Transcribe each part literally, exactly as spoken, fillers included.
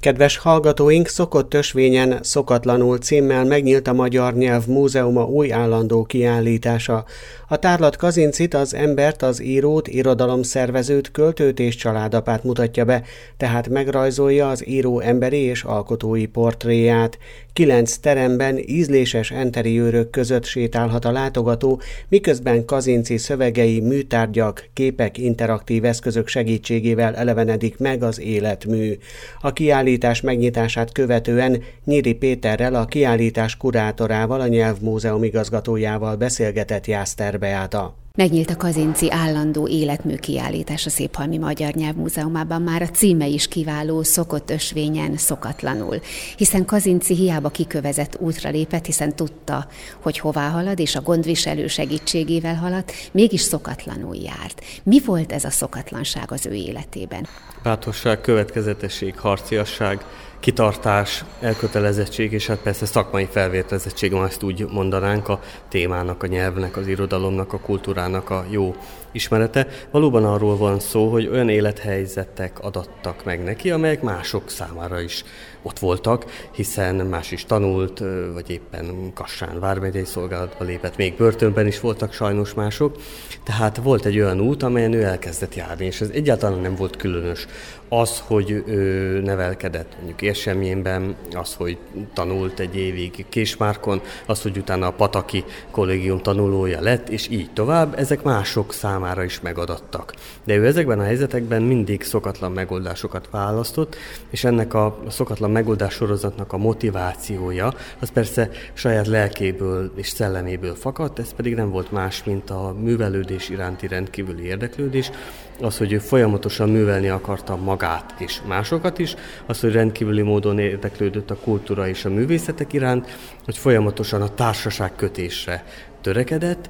Kedves hallgatóink, Szokott ösvényen, szokatlanul címmel megnyílt a Magyar Nyelv Múzeuma új állandó kiállítása. A tárlat Kazincit, az embert, az írót, irodalomszervezőt, költőt és családapát mutatja be, tehát megrajzolja az író emberi és alkotói portréját. Kilenc teremben ízléses enteriőrök között sétálhat a látogató, miközben Kazinci szövegei, műtárgyak, képek, interaktív eszközök segítségével elevenedik meg az életmű. A kiállítás megnyitását követően Nyíri Péterrel, a kiállítás kurátorával, a Nyelvmúzeum igazgatójával beszélgetett Jászter Beáta. Megnyílt a Kazinci állandó életmű kiállítás a Széphalmi Magyar Nyelvmúzeumában, már a címe is kiváló, Szokott ösvényen, szokatlanul. Hiszen Kazinci hiába kikövezett útra lépett, hiszen tudta, hogy hová halad, és a gondviselő segítségével haladt, mégis szokatlanul járt. Mi volt ez a szokatlanság az ő életében? Bátorság, következetesség, harciasság, kitartás, elkötelezettség, és hát persze szakmai felvértezettség, ma ezt úgy mondanánk, a témának, a nyelvnek, az irodalomnak, a kultúrának a jó ismerete. Valóban arról van szó, hogy olyan élethelyzetek adattak meg neki, amelyek mások számára is ott voltak, hiszen más is tanult, vagy éppen Kassán vármegyei szolgálatba lépett, még börtönben is voltak sajnos mások. Tehát volt egy olyan út, amelyen ő elkezdett járni, és ez egyáltalán nem volt különös. Az, hogy ő nevelkedett mondjuk Érsemjénben, az, hogy tanult egy évig Késmárkon, az, hogy utána a Pataki Kollégium tanulója lett, és így tovább, ezek mások számára is megadattak. De ő ezekben a helyzetekben mindig szokatlan megoldásokat választott, és ennek a szokatlan megoldás sorozatnak a motivációja, az persze saját lelkéből és szelleméből fakadt, ez pedig nem volt más, mint a művelődés iránti rendkívüli érdeklődés, az, hogy ő folyamatosan művelni akarta magát és másokat is, az, hogy rendkívüli módon érdeklődött a kultúra és a művészetek iránt, hogy folyamatosan a társaság kötésre törekedett,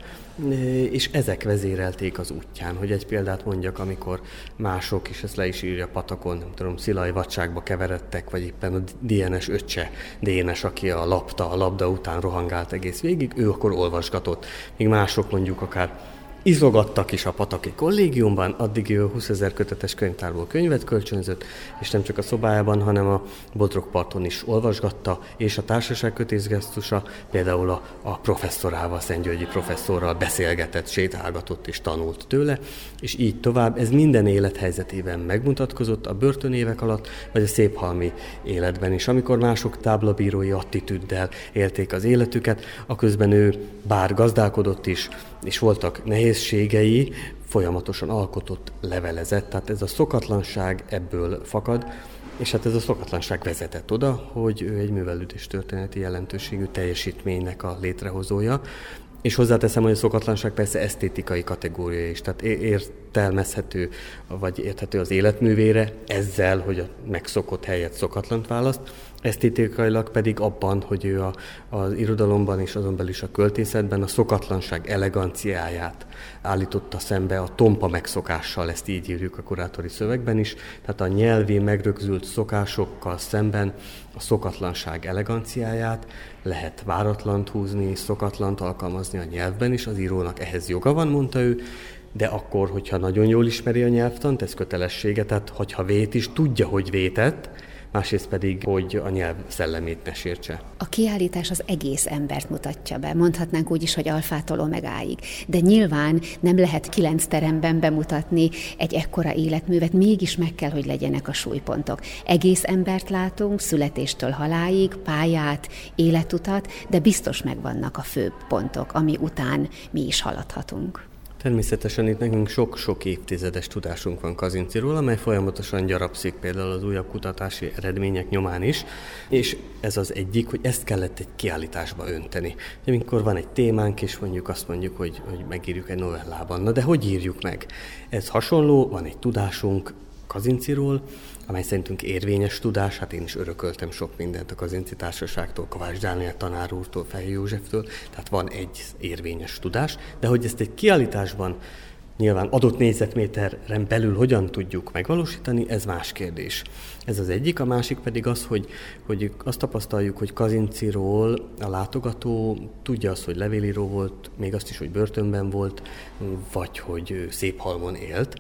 és ezek vezérelték az útján. Hogy egy példát mondjak, amikor mások, és ezt le is írja Patakon, nem tudom, szilai vadságba keveredtek, vagy éppen a Dienes öccse, Dénes, aki a lapta, a labda után rohangált egész végig, ő akkor olvasgatott. Míg mások mondjuk akár izogattak is a Pataki Kollégiumban, addig ő húszezer kötetes könyvtárból könyvet kölcsönzött, és nem csak a szobájában, hanem a Bodrogparton is olvasgatta, és a társaságkötés gesztusa például a, a professzorával, Szentgyörgyi professzorral beszélgetett, sétálgatott és tanult tőle, és így tovább. Ez minden élethelyzetében megmutatkozott a börtönévek alatt, vagy a széphalmi életben is. Amikor mások táblabírói attitűddel élték az életüket, aközben ő bár gazdálkodott is, és voltak nehézségei, folyamatosan alkotott, levelezett, tehát ez a szokatlanság ebből fakad, és hát ez a szokatlanság vezetett oda, hogy ő egy művelődés történeti jelentőségű teljesítménynek a létrehozója, és hozzáteszem, hogy a szokatlanság persze esztétikai kategória is, tehát értelmezhető, vagy érthető az életművére ezzel, hogy a megszokott helyet szokatlant választ, esztétikailag pedig abban, hogy ő a, az irodalomban és azon belül is a költészetben a szokatlanság eleganciáját állította szembe a tompa megszokással, ezt így írjuk a kurátori szövegben is, tehát a nyelvi megrögzült szokásokkal szemben a szokatlanság eleganciáját lehet váratlant húzni, szokatlant alkalmazni a nyelvben is, az írónak ehhez joga van, mondta ő, de akkor, hogyha nagyon jól ismeri a nyelvtant, ez kötelessége, tehát hogyha vét is, tudja, hogy vétett, másrészt pedig, hogy a nyelv szellemét ne sértse. A kiállítás az egész embert mutatja be, mondhatnánk úgy is, hogy alfától omegáig, de nyilván nem lehet kilenc teremben bemutatni egy ekkora életművet, mégis meg kell, hogy legyenek a súlypontok. Egész embert látunk, születéstől halálig, pályát, életutat, de biztos megvannak a főbb pontok, ami után mi is haladhatunk. Természetesen itt nekünk sok-sok évtizedes tudásunk van Kazinciról, amely folyamatosan gyarapszik például az újabb kutatási eredmények nyomán is, és ez az egyik, hogy ezt kellett egy kiállításba önteni. Amikor van egy témánk, és mondjuk azt mondjuk, hogy, hogy megírjuk egy novellában. Na de hogy írjuk meg? Ez hasonló, van egy tudásunk Kazinciról, amely szerintünk érvényes tudás, hát én is örököltem sok mindent a Kazinci Társaságtól, Kovács Dániel tanár úrtól, Fejő Józseftől, tehát van egy érvényes tudás, de hogy ezt egy kiállításban nyilván adott négyzetméteren belül hogyan tudjuk megvalósítani, ez más kérdés. Ez az egyik, a másik pedig az, hogy, hogy azt tapasztaljuk, hogy Kazinciról a látogató tudja azt, hogy levélíró volt, még azt is, hogy börtönben volt, vagy hogy Széphalmon élt,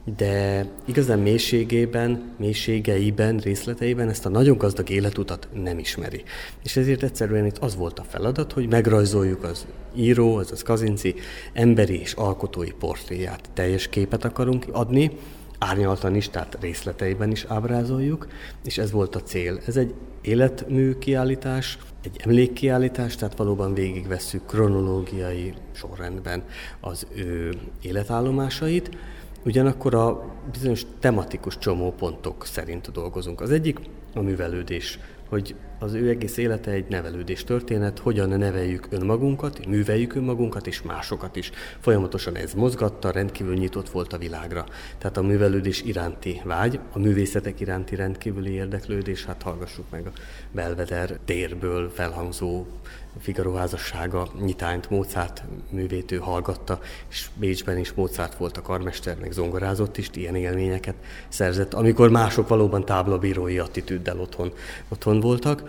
de igazán mélységében, mélységeiben, részleteiben ezt a nagyon gazdag életutat nem ismeri. És ezért egyszerűen itt az volt a feladat, hogy megrajzoljuk az író, azaz Kazinczy emberi és alkotói portréját. Teljes képet akarunk adni, árnyaltan is, tehát részleteiben is ábrázoljuk, és ez volt a cél. Ez egy életmű kiállítás, egy emlékkiállítás, tehát valóban végigvesszük kronológiai sorrendben az ő életállomásait, ugyanakkor a bizonyos tematikus csomópontok szerint dolgozunk. Az egyik a művelődés, hogy az ő egész élete egy nevelődés történet, hogyan neveljük önmagunkat, műveljük önmagunkat és másokat is. Folyamatosan ez mozgatta, rendkívül nyitott volt a világra. Tehát a művelődés iránti vágy, a művészetek iránti rendkívüli érdeklődés, hát hallgassuk meg a Belvedere térből felhangzó Figaro házassága nyitányt, Mozart művét ő hallgatta, és Bécsben is Mozart volt a karmester, meg zongorázott is, ilyen élményeket szerzett, amikor mások valóban táblabírói attitűddel otthon, otthon voltak.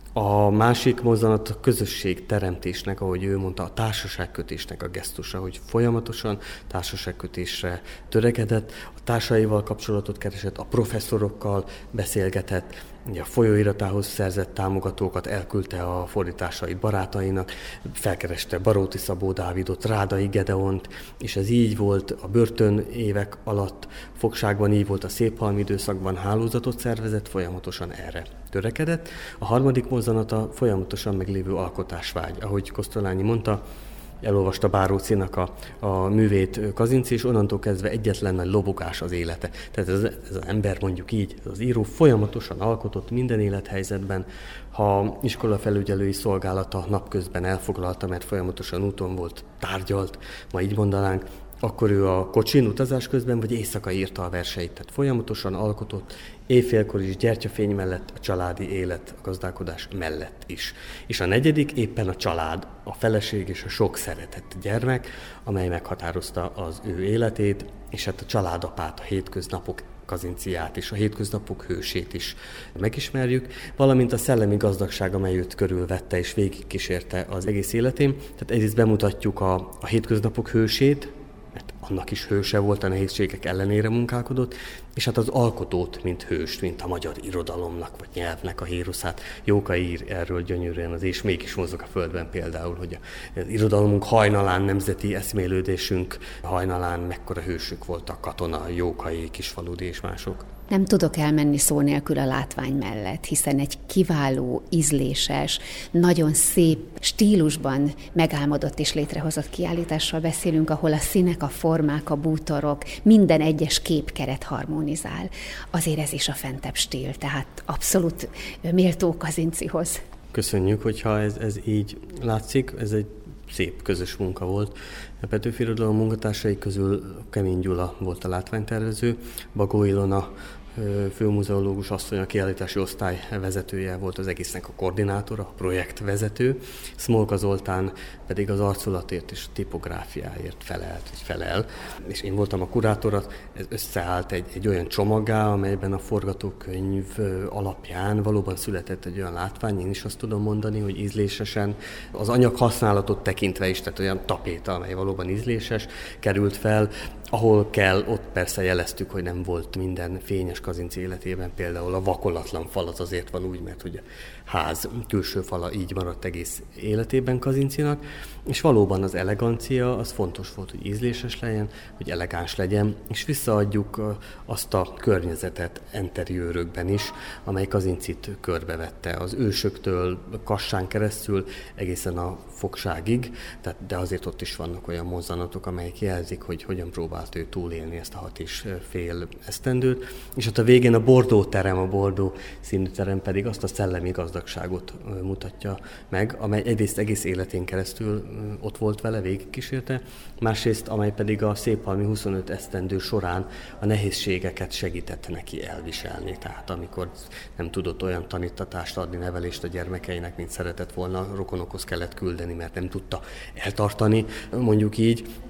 A másik mozzanat a közösség teremtésnek, ahogy ő mondta, a társaságkötésnek a gesztusa, hogy folyamatosan társaságkötésre törekedett, a társaival kapcsolatot keresett, a professzorokkal beszélgetett, a folyóiratához szerzett támogatókat elküldte a fordításait barátainak, felkereste Baróti Szabó Dávidot, Rádai Gedeont, és ez így volt a börtön évek alatt, fogságban így volt a Széphalmi időszakban, hálózatot szervezett, folyamatosan erre törekedett. A harmadik mozzanata folyamatosan meglévő alkotásvágy, ahogy Kosztolányi mondta, elolvasta Bárócinak a, a művét Kazinczy, és onnantól kezdve egyetlen nagy lobogás az élete. Tehát ez, ez az ember, mondjuk így, az író folyamatosan alkotott minden élethelyzetben. Ha iskolafelügyelői szolgálata napközben elfoglalta, mert folyamatosan úton volt, tárgyalt, ma így mondanánk, akkor ő a kocsin utazás közben, vagy éjszaka írta a verseit. Tehát folyamatosan alkotott, éjfélkor is, gyertyafény mellett, a családi élet, a gazdálkodás mellett is. És a negyedik éppen a család, a feleség és a sok szeretett gyermek, amely meghatározta az ő életét, és hát a családapát, a hétköznapok Kazinczyját és a hétköznapok hősét is megismerjük, valamint a szellemi gazdagság, amely őt körülvette és végigkísérte az egész életén. Tehát egyrészt bemutatjuk a, a hétköznapok hősét, mert annak is hőse volt, a nehézségek ellenére munkálkodott, és hát az alkotót, mint hőst, mint a magyar irodalomnak, vagy nyelvnek a héroszát. Jóka ír erről gyönyörűen az És mégis mozog a földben például, hogy az irodalomunk hajnalán, nemzeti eszmélődésünk hajnalán mekkora hősök voltak, Katona, Jókai, Kisfaludy és mások. Nem tudok elmenni szó nélkül a látvány mellett, hiszen egy kiváló, ízléses, nagyon szép stílusban megálmodott és létrehozott kiállításról beszélünk, ahol a színek, a formák, a bútorok, minden egyes képkeret harmonizál. Azért ez is a fentebb stíl, tehát abszolút méltó Kazinczyhoz. Köszönjük, hogyha ez, ez így látszik, ez egy szép közös munka volt. A Petőfi Irodalom munkatársai közül Kemény Gyula volt a látványtervező, Bagó Ilona főmuzeológus asszony, a kiállítási osztály vezetője volt, az egésznek a koordinátora, a projektvezető, Smolka Zoltán pedig az arculatért és a tipográfiáért felelt, vagy felel, és én voltam a kurátora. Ez összeállt egy, egy olyan csomaggá, amelyben a forgatókönyv alapján valóban született egy olyan látvány. Én is azt tudom mondani, hogy ízlésesen, az anyag használatot tekintve is, tehát olyan tapéta, amely valóban ízléses, került fel. Ahol kell, ott persze jeleztük, hogy nem volt minden fényes Kazinczy életében, például a vakolatlan fal az azért van úgy, mert hogy a ház külső fala így maradt egész életében Kazinczynak, és valóban az elegancia, az fontos volt, hogy ízléses legyen, hogy elegáns legyen, és visszaadjuk azt a környezetet enteriőrökben is, amely Kazinczyt körbevette az ősöktől, Kassán keresztül egészen a fogságig, tehát, de azért ott is vannak olyan mozzanatok, amelyek jelzik, hogy hogyan próbált ő túlélni ezt a hat és fél esztendőt, és ott a végén a Bordeaux terem, a Bordeaux színű terem pedig azt a szellemi gazdagságot mutatja meg, amely egyrészt egész életén keresztül ott volt vele, végigkísérte, másrészt amely pedig a Széphalmi huszonöt esztendő során a nehézségeket segített neki elviselni. Tehát amikor nem tudott olyan tanítatást adni, nevelést a gyermekeinek, mint szeretett volna, rokonokhoz kellett küldeni, mert nem tudta eltartani, mondjuk így,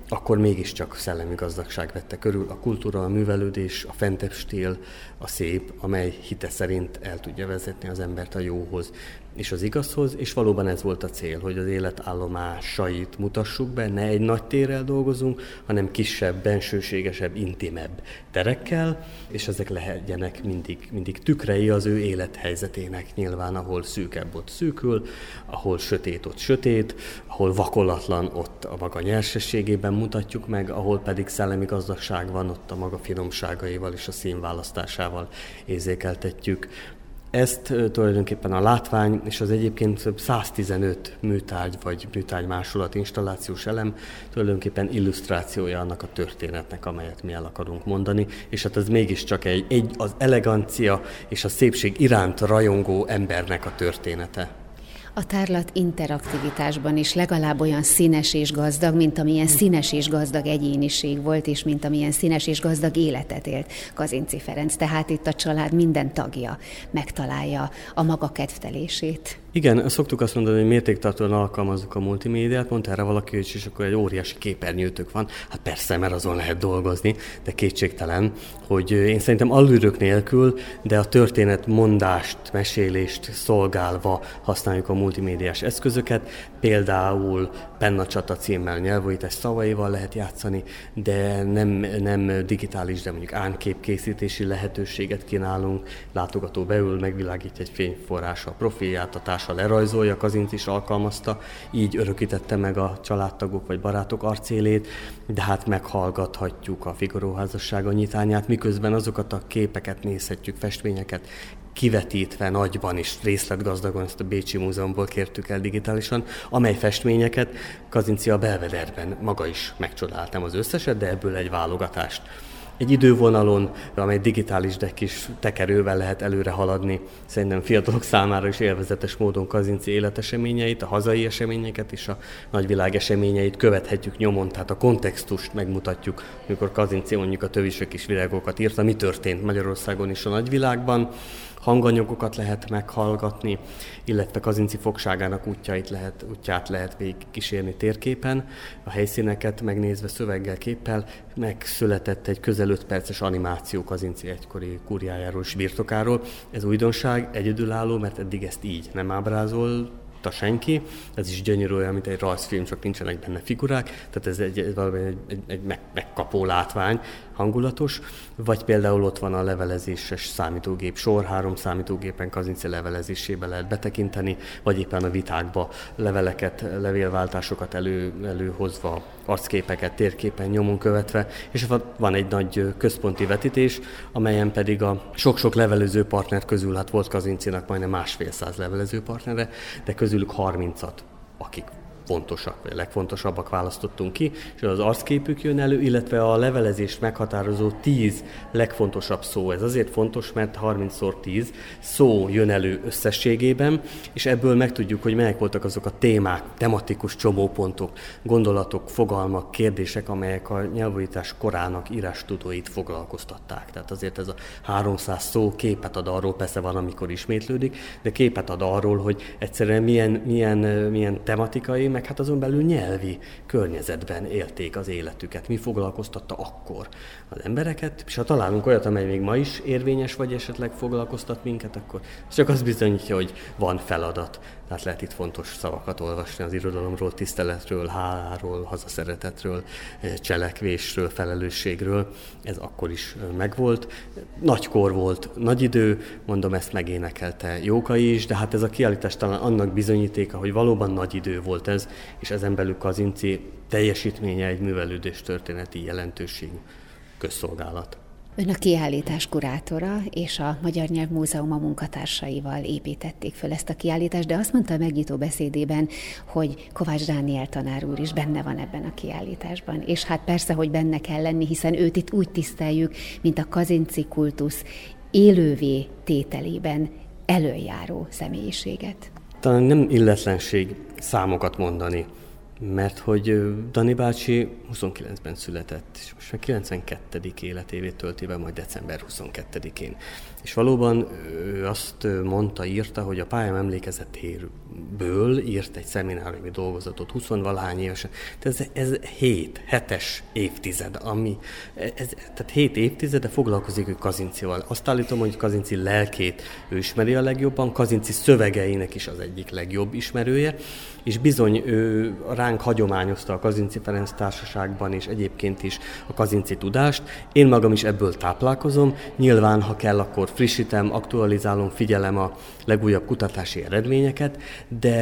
akkor mégiscsak szellemi gazdagság vette körül, a kultúra, a művelődés, a fentebb stíl, a szép, amely hite szerint el tudja vezetni az embert a jóhoz és az igazhoz, és valóban ez volt a cél, hogy az életállomásait mutassuk be, ne egy nagy térrel dolgozunk, hanem kisebb, bensőségesebb, intimebb terekkel, és ezek lehetjenek mindig, mindig tükrei az ő élethelyzetének, nyilván ahol szűkebb, ott szűkül, ahol sötét, ott sötét, ahol vakolatlan, ott a maga nyersességében mutatjuk meg, ahol pedig szellemi gazdagság van, ott a maga finomságaival és a színválasztásával érzékeltetjük. Ezt tulajdonképpen a látvány és az egyébként száztizenöt műtárgy vagy műtárgy másolat installációs elem tulajdonképpen illusztrációja annak a történetnek, amelyet mi el akarunk mondani, és hát ez mégiscsak egy, egy az elegancia és a szépség iránt rajongó embernek a története. A tárlat interaktivitásban is legalább olyan színes és gazdag, mint amilyen színes és gazdag egyéniség volt, és mint amilyen színes és gazdag életet élt Kazinczy Ferenc. Tehát itt a család minden tagja megtalálja a maga kedvtelését. Igen, szoktuk azt mondani, hogy mértéktartóan alkalmazzuk a multimédiát, mondta erre valaki, hogy és akkor egy óriási képernyőtök van. Hát persze, mert azon lehet dolgozni, de kétségtelen, hogy én szerintem allűrök nélkül, de a történet mondást, mesélést szolgálva használjuk a multimédiás eszközöket, például Penna Csata címmel nyelvújítás szavaival lehet játszani, de nem, nem digitális, de mondjuk ánképkészítési lehetőséget kínálunk, látogató beül, megvilágítja egy fényforrása a profilját, a társa lerajzolja, Kazinczy is alkalmazta, így örökítette meg a családtagok vagy barátok arcélét, de hát meghallgathatjuk a Figaro házassága nyitányát, miközben azokat a képeket nézhetjük, festményeket, kivetítve nagyban és részletgazdagon, ezt a Bécsi Múzeumból kértük el digitálisan, amely festményeket Kazinczy a Belvederben maga is megcsodáltam az összeset, de ebből egy válogatást. Egy idővonalon, amely digitális, de kis tekerővel lehet előre haladni, szerintem fiatalok számára is élvezetes módon Kazinczy életeseményeit, a hazai eseményeket és a nagyvilág eseményeit követhetjük nyomon, tehát a kontextust megmutatjuk, amikor Kazinczy mondjuk a Tövisök is virágokat írta, mi történt Magyarországon és a nagyvilágban. Hanganyagokat lehet meghallgatni, illetve Kazinczy fogságának útjait lehet, útját lehet végig kísérni térképen, a helyszíneket megnézve szöveggel, képpel. Megszületett egy közel öt perces animáció Kazinczy egykori kúriájáról és birtokáról. Ez újdonság, egyedülálló, mert eddig ezt így nem ábrázol senki, ez is gyönyörű olyan, mint egy rajzfilm, csak nincsenek benne figurák, tehát ez egy, egy, egy, egy, egy meg, megkapó látvány, hangulatos, vagy például ott van a levelezéses számítógép sor, három számítógépen Kazinczy levelezésébe lehet betekinteni, vagy éppen a vitákba leveleket, levélváltásokat elő, előhozva, arcképeket térképen nyomon követve, és van egy nagy központi vetítés, amelyen pedig a sok-sok levelező partner közül, hát volt Kazinczynak majdnem másfél száz levelező partnere, de közülük harmincat, akik fontosak, vagy legfontosabbak választottunk ki, és az arcképük jön elő, illetve a levelezést meghatározó tíz legfontosabb szó. Ez azért fontos, mert harmincszor tíz szó jön elő összességében, és ebből megtudjuk, hogy melyek voltak azok a témák, tematikus csomópontok, gondolatok, fogalmak, kérdések, amelyek a nyelvújítás korának írástudóit foglalkoztatták. Tehát azért ez a háromszáz szó képet ad arról, persze van, amikor ismétlődik, de képet ad arról, hogy egyszerűen milyen, milyen, milyen tematikai, meg hát azon belül nyelvi környezetben élték az életüket. Mi foglalkoztatta akkor az embereket, és ha találunk olyat, amely még ma is érvényes, vagy esetleg foglalkoztat minket, akkor csak az bizonyítja, hogy van feladat. Tehát lehet itt fontos szavakat olvasni az irodalomról, tiszteletről, háláról, hazaszeretetről, cselekvésről, felelősségről. Ez akkor is megvolt. Nagykor volt, nagy idő, mondom, ezt megénekelte Jókai is, de hát ez a kiállítás talán annak bizonyítéka, hogy valóban nagy idő volt ez, és ezen belül Kazinczy teljesítménye egy művelődés történeti jelentőségű közszolgálat. Ön a kiállítás kurátora, és a Magyar Nyelvmúzeum a munkatársaival építették föl ezt a kiállítást, de azt mondta a megnyitó beszédében, hogy Kovács Dániel tanár úr is benne van ebben a kiállításban. És hát persze, hogy benne kell lenni, hiszen őt itt úgy tiszteljük, mint a Kazinczy kultusz élővé tételében előjáró személyiséget. Talán nem illetlenség számokat mondani, mert hogy Dani bácsi huszonkilencben született, és most már kilencvenkettedik életévét tölti be majd december huszonkettedikén. És valóban ő azt mondta, írta, hogy a pályám emlékezetéről ből írt egy szemináriumi dolgozatot, huszonvalahány évesen. Ez, ez hét, hetes évtized, ami, ez, tehát hét évtizede foglalkozik ő Kazincival. Azt állítom, hogy Kazinci lelkét ő ismeri a legjobban, Kazinci szövegeinek is az egyik legjobb ismerője, és bizony ő ránk hagyományozta a Kazinci Ferenc Társaságban, és egyébként is a kazinci tudást. Én magam is ebből táplálkozom. Nyilván, ha kell, akkor frissítem, aktualizálom, figyelem a legújabb kutatási eredményeket, de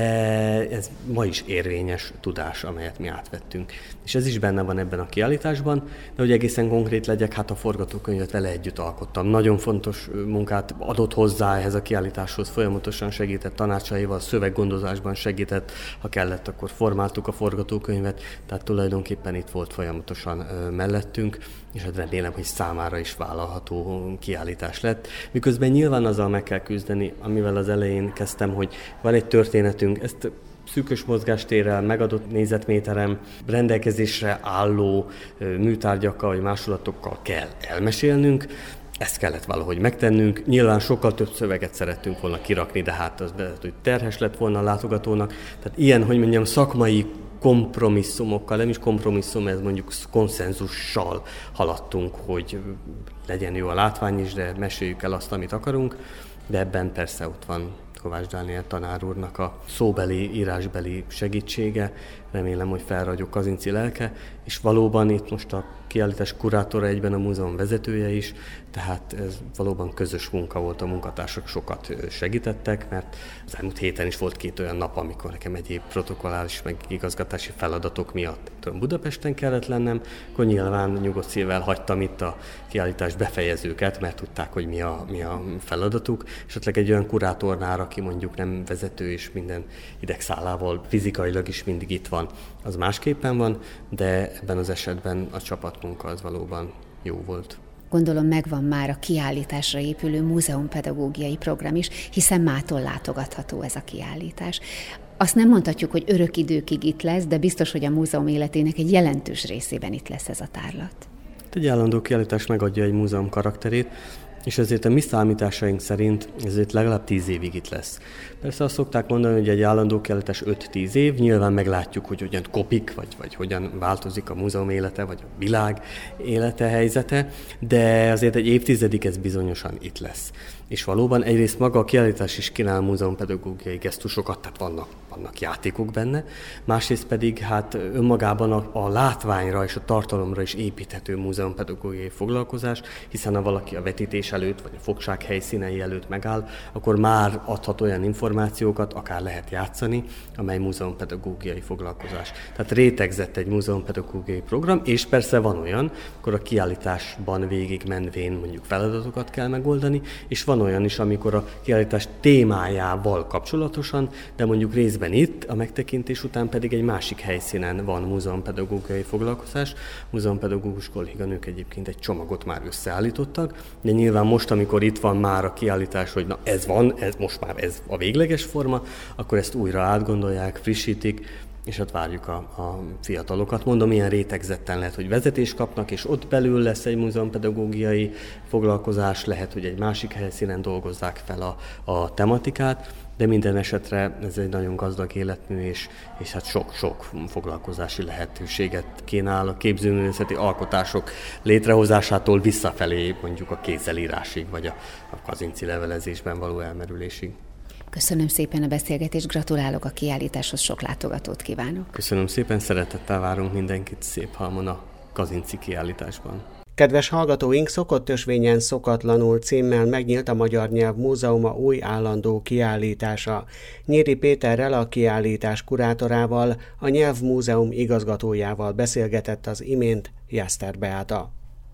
ez ma is érvényes tudás, amelyet mi átvettünk. És ez is benne van ebben a kiállításban, de hogy egészen konkrét legyek, hát a forgatókönyvet vele együtt alkottam. Nagyon fontos munkát adott hozzá ehhez a kiállításhoz, folyamatosan segített tanácsaival, szöveggondozásban segített, ha kellett, akkor formáltuk a forgatókönyvet, tehát tulajdonképpen itt volt folyamatosan mellettünk, és hát remélem, hogy számára is vállalható kiállítás lett. Miközben nyilván azzal meg kell küzdeni, amivel az elején kezdtem, hogy van egy történetünk, ezt szűkös mozgástérrel, megadott négyzetméterem, rendelkezésre álló műtárgyakkal vagy másolatokkal kell elmesélnünk. Ezt kellett valahogy megtennünk. Nyilván sokkal több szöveget szerettünk volna kirakni, de hát az hogy terhes lett volna a látogatónak. Tehát ilyen, hogy mondjam, szakmai kompromisszumokkal, nem is kompromisszum, ez mondjuk konszenzussal haladtunk, hogy legyen jó a látvány is, de meséljük el azt, amit akarunk. De ebben persze ott van Kovács Dániel tanár úrnak a szóbeli, írásbeli segítsége. Remélem, hogy felragyog Kazinci lelke, és valóban itt most a kiállítás kurátora egyben a múzeum vezetője is, tehát ez valóban közös munka volt, a munkatársak sokat segítettek, mert az elmúlt héten is volt két olyan nap, amikor nekem egyéb protokollális meg igazgatási feladatok miatt Budapesten kellett lennem, akkor nyilván nyugodt szívvel hagytam itt a kiállítás befejezőket, mert tudták, hogy mi a, mi a feladatuk, és esetleg egy olyan kurátornál, aki mondjuk nem vezető és minden idegszálával fizikailag is mindig itt van, az másképpen van, de ebben az esetben a csapatmunka az valóban jó volt. Gondolom megvan már a kiállításra épülő múzeumpedagógiai program is, hiszen mától látogatható ez a kiállítás. Azt nem mondhatjuk, hogy örök időkig itt lesz, de biztos, hogy a múzeum életének egy jelentős részében itt lesz ez a tárlat. Egy állandó kiállítás megadja egy múzeum karakterét, és ezért a mi számításaink szerint ezért legalább tíz évig itt lesz. Persze azt szokták mondani, hogy egy állandó kiállítás öt-tíz év, nyilván meglátjuk, hogy hogyan kopik, vagy, vagy hogyan változik a múzeum élete, vagy a világ élete, helyzete, de azért egy évtizedig ez bizonyosan itt lesz. És valóban egyrészt maga a kiállítás is kínál múzeumpedagógiai gesztusokat, tehát vannak, vannak játékok benne, másrészt pedig hát önmagában a, a látványra és a tartalomra is építhető múzeumpedagógiai foglalkozás, hiszen ha valaki a vetítés előtt vagy a fogság helyszínei előtt megáll, akkor már adhat olyan információkat, akár lehet játszani, amely múzeumpedagógiai foglalkozás. Tehát rétegzett egy múzeumpedagógiai program, és persze van olyan, akkor a kiállításban végig menvén mondjuk feladatokat kell megoldani, és van olyan is, amikor a kiállítás témájával kapcsolatosan, de mondjuk részben itt, a megtekintés után pedig egy másik helyszínen van múzeumpedagógiai foglalkozás. Múzeumpedagógus kolléganők egyébként egy csomagot már összeállítottak, de nyilván most, amikor itt van már a kiállítás, hogy na ez van, ez most már ez a végleges forma, akkor ezt újra átgondolják, frissítik, és hát várjuk a, a fiatalokat. Mondom, ilyen rétegzetten lehet, hogy vezetést kapnak, és ott belül lesz egy múzeumpedagógiai foglalkozás, lehet, hogy egy másik helyszínen dolgozzák fel a, a tematikát, de minden esetre ez egy nagyon gazdag életmű, és, és hát sok-sok foglalkozási lehetőséget kínál a képzőművészeti alkotások létrehozásától visszafelé, mondjuk a kézzelírásig, vagy a, a kazinci levelezésben való elmerülésig. Köszönöm szépen a beszélgetést, gratulálok a kiállításhoz, sok látogatót kívánok. Köszönöm szépen, szeretettel várunk mindenkit Széphalmon a Kazinci kiállításban. Kedves hallgatóink, Szokott ösvényen szokatlanul címmel megnyílt a Magyar Nyelv Múzeuma új állandó kiállítása. Nyíri Péterrel, a kiállítás kurátorával, a Nyelvmúzeum igazgatójával beszélgetett az imént Jászter Beáta.